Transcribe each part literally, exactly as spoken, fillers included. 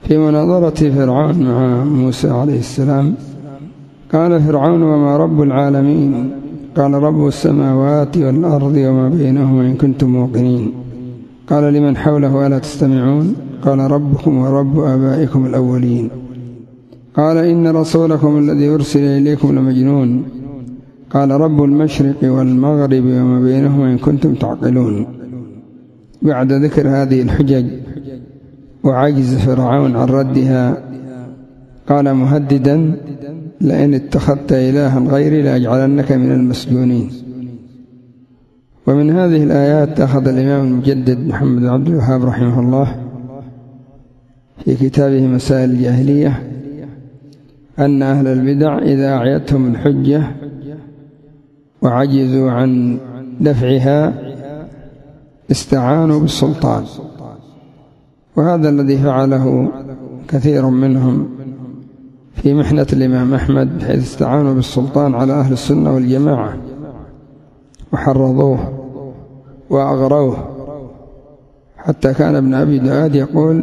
في مناظرة فرعون مع موسى عليه السلام قال فرعون: وما رب العالمين؟ قال: رب السماوات والأرض وما بينهما إن كنتم موقنين. قال لمن حوله: ألا تستمعون؟ قال: ربكم ورب آبائكم الأولين. قال: إن رسولكم الذي أرسل إليكم لمجنون. قال: رب المشرق والمغرب وما بينهما إن كنتم تعقلون. بعد ذكر هذه الحجج وعجز فرعون عن ردها قال مهددا: لئن اتخذت إلها غيري لأجعلنك من المسجونين. ومن هذه الآيات أخذ الإمام المجدد محمد بن عبد الوهاب رحمه الله في كتابه مسائل الجاهلية أن أهل البدع إذا أعيتهم الحجة وعجزوا عن دفعها استعانوا بالسلطان، وهذا الذي فعله كثير منهم في محنة الإمام أحمد، بحيث استعانوا بالسلطان على أهل السنة والجماعة وحرضوه وأغروه، حتى كان ابن أبي دؤاد يقول: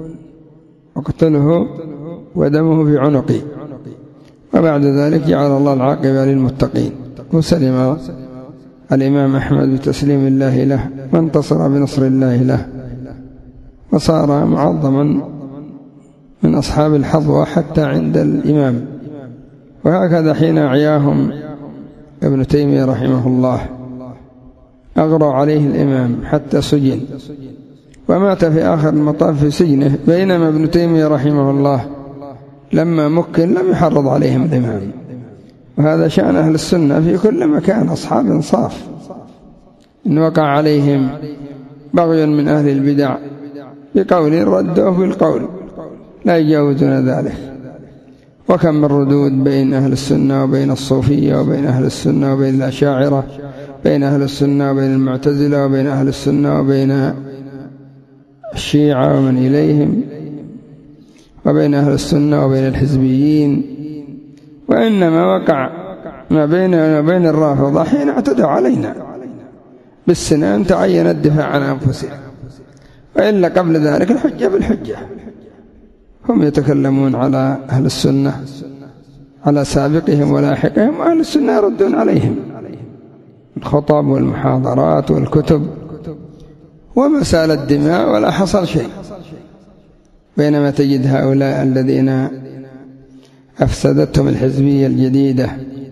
اقتله ودمه في عنقي. وبعد ذلك جعل الله العاقبة للمتقين، وسلم الإمام أحمد بتسليم الله له وانتصر بنصر الله له، وصار معظما من أصحاب الحظوة حتى عند الإمام. وهكذا حين أعياهم ابن تيمية رحمه الله أغروا عليه الإمام حتى سجن، ومات في آخر المطاف في سجنه، بينما ابن تيمية رحمه الله لما مكن لم يحرض عليهم الإمام. وهذا شأن أهل السنة في كل مكان، أصحاب انصاف. إن وقع عليهم بغي من أهل البدع بقول ردوه بالقول، لا يجاوزون ذلك. وكم من ردود بين أهل السنة وبين الصوفية، وبين أهل السنة وبين الأشاعرة، بين أهل السنة وبين المعتزلة، وبين أهل السنة وبين الشيعة ومن إليهم، وبين أهل السنة وبين الحزبيين. وإنما وقع ما بيننا وبين الرافضة حين اعتدوا علينا بالسنان تعين الدفاع عن أنفسهم، وإلا قبل ذلك الحجة بالحجة. هم يتكلمون على أهل السنة على سابقهم ولاحقهم، وأهل السنة يردون عليهم الخطب والمحاضرات والكتب ومسال الدماء، ولا حصل شيء. بينما تجد هؤلاء الذين أفسدتهم الحزبية الجديدة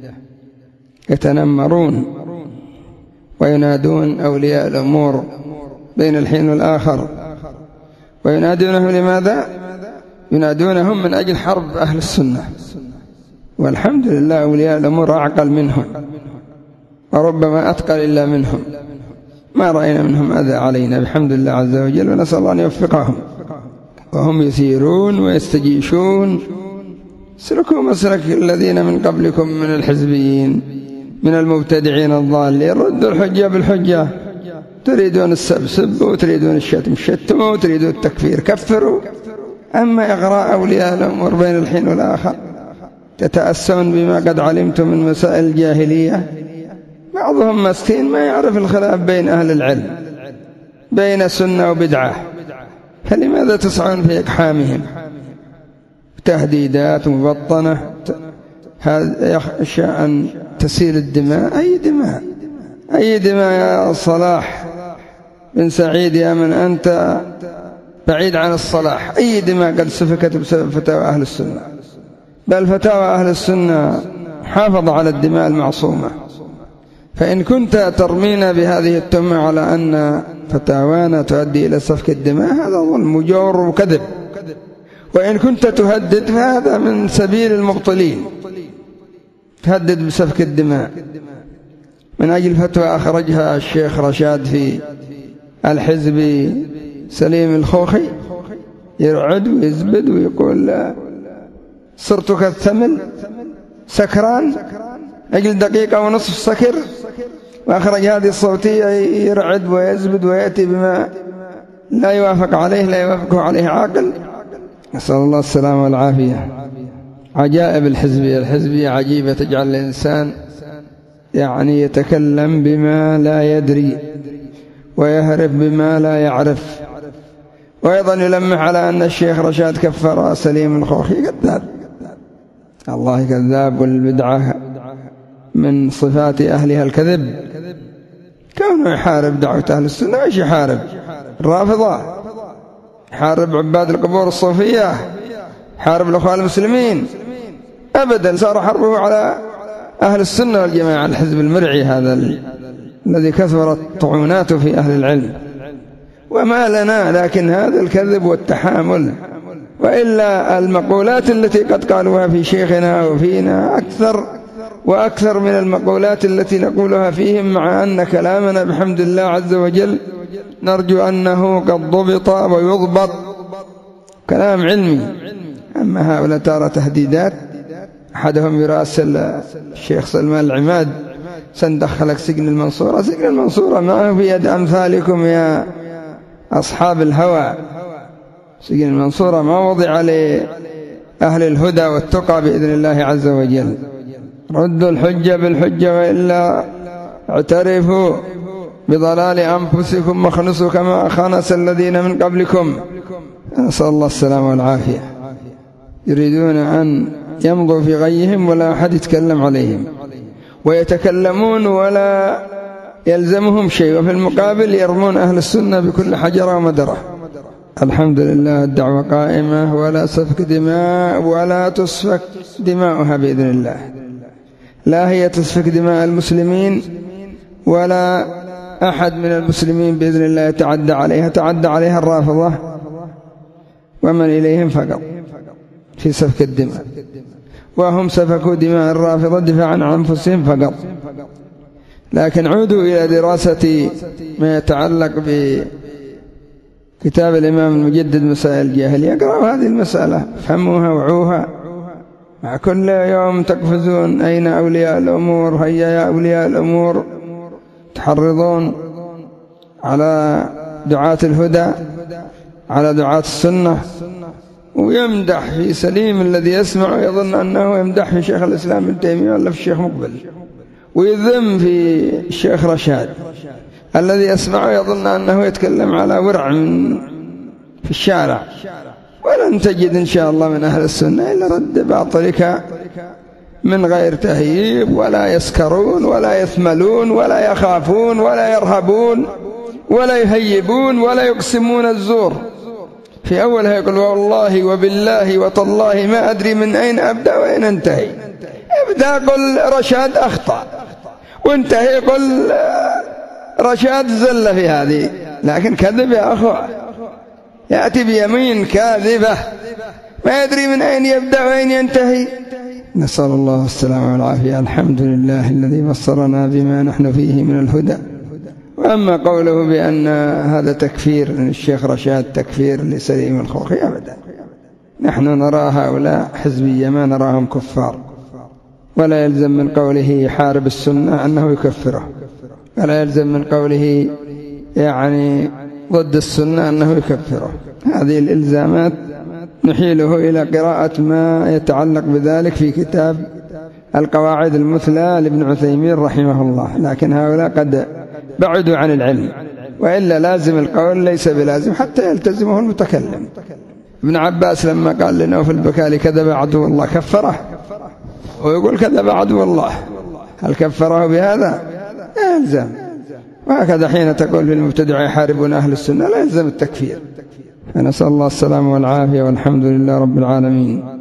يتنمرون وينادون أولياء الأمور بين الحين والآخر، وينادونهم لماذا؟ ينادونهم من أجل حرب أهل السنة. والحمد لله أولياء الأمور أعقل منهم، وربما أتقل إلا منهم، ما رأينا منهم أذى علينا بحمد الله عز وجل، ونسأل الله أن يوفقهم. وهم يثيرون ويستجيشون: سلكوا مسلك الذين من قبلكم من الحزبيين من المبتدعين الضالين، ردوا الحجة بالحجة. تريدون السبسب وتريدون الشتم شتموا، وتريدون التكفير كفروا. أما إغراء أولياء الأمور بين الحين والآخر تتأسون بما قد علمتم من مسائل الجاهلية. بعضهم مسكين ما يعرف الخلاف بين أهل العلم بين سنة وبدعة، فلماذا تسعون في إقحامهم؟ تهديدات مبطنة، يخشى أن تسيل الدماء. أي دماء؟ أي دماء يا صلاح بن سعيد يا من أنت بعيد عن الصلاح؟ أي دماء قد سفكت بسبب فتاوى أهل السنة؟ بل فتاوى أهل السنة حافظ على الدماء المعصومة. فإن كنت ترمينا بهذه التهمة على أن فتاوانا تؤدي إلى سفك الدماء، هذا ظلم وجور وكذب. وإن كنت تهدد فهذا من سبيل المبطلين، تهدد بسفك الدماء. من أجل فتوى أخرجها الشيخ رشاد في الحزب سليم الخوخي، يرعد ويزبد ويقول: صرت كالثمل سكران، أجل دقيقة ونصف سكر. وأخرج هذه الصوتية يرعد ويزبد ويأتي بما لا يوافق عليه لا يوافقه عليه عاقل. نسأل الله السلامة والعافية. عجائب الحزبية. الحزبية عجيبة، تجعل الإنسان يعني يتكلم بما لا يدري ويهرف بما لا يعرف وأيضا يلمح على أن الشيخ رشاد كفر سليم الخوخي كذاب، الله كذاب، والبدعة من صفات أهلها الكذب. كونه يحارب دعوة أهل السنة، ايش يحارب؟ الرافضة، يحارب عباد القبور الصوفية، يحارب الأخوة المسلمين؟ أبدا، صار حربه على أهل السنة والجماعة، الحزب المرعي هذا الذي كثرت طعوناته في أهل العلم. وما لنا لكن هذا الكذب والتحامل. وإلا المقولات التي قد قالوها في شيخنا وفينا أكثر وأكثر من المقولات التي نقولها فيهم، مع أن كلامنا بحمد الله عز وجل نرجو أنه قد ضبط ويضبط، كلام علمي. أما هؤلاء ترى تهديدات، أحدهم يراسل الشيخ سلمان العماد سندخلك سجن المنصورة. سجن المنصورة ما في يد أمثالكم يا أصحاب الهوى، سجن المنصورة ما وضع لأهل الهدى والتقى بإذن الله عز وجل. ردوا الحجة بالحجة، وإلا اعترفوا بضلال أنفسكم واخنسوا كما خنس الذين من قبلكم. نسأل الله السلامة والعافية. يريدون أن يمضوا في غيهم ولا أحد يتكلم عليهم، ويتكلمون ولا يلزمهم شيء، وفي المقابل يرمون أهل السنة بكل حجرة ومدرة. الحمد لله الدعوة قائمة، ولا سفك دماء ولا تسفك دماؤها بإذن الله. لا هي تسفك دماء المسلمين ولا أحد من المسلمين بإذن الله يتعدى عليها. تعدى عليها الرافضة ومن إليهم فقط في سفك الدماء، وهم سفكوا دماء الرافضة دفاعا عن أنفسهم فقط. لكن عودوا إلى دراسة ما يتعلق بكتاب الإمام المجدد مسائل الجاهلية، اقرأوا هذه المسألة، فهموها وعوها. مع كل يوم تقفزون أين أولياء الأمور، هيا يا أولياء الأمور، تحرضون على دعاة الهدى، على دعاة السنة، ويمدح في سليم الذي يسمع ويظن أنه يمدح في شيخ الإسلام ابن تيمية ولا في الشيخ مقبل، ويذم في الشيخ رشاد الذي يسمع ويظن أنه يتكلم على ورع من في الشارع. ولن تجد إن شاء الله من أهل السنة إلا رد باطلك من غير تهييب، ولا يسكرون ولا يثملون ولا يخافون ولا يرهبون ولا يهيبون ولا يقسمون الزور. في أولها يقول والله وبالله وتالله ما أدري من أين أبدأ وأين أنتهي. ابدأ قل رشاد أخطأ، وانتهي قل رشاد زل في هذه. لكن كذب يا أخوة، يأتي بيمين كاذبة ما يدري من أين يبدأ وأين ينتهي. نسأل الله السلامة والعافية. الحمد لله الذي بصرنا بما نحن فيه من الهدى. وأما قوله بأن هذا تكفير الشيخ رشاد تكفير لسليم الخوخي، أبدا، نحن نرى هؤلاء حزبية ما نراهم كفار، ولا يلزم من قوله حارب السنة أنه يكفره، ولا يلزم من قوله يعني ضد السنة أنه يكفره. هذه الإلزامات نحيله إلى قراءة ما يتعلق بذلك في كتاب القواعد المثلى لابن عثيمين رحمه الله. لكن هؤلاء قد بعدوا عن العلم، وإلا لازم القول ليس بلازم حتى يلتزمه المتكلم. ابن عباس لما قال لنوفل البكالي كذب عدو الله كفره، ويقول كذب عدو الله، هل كفره بهذا؟ لا يلزم. وهكذا حين تقول في المبتدع يحاربون أهل السنة لا يلزم التكفير. فنسأل الله السلامة والعافية، والحمد لله رب العالمين.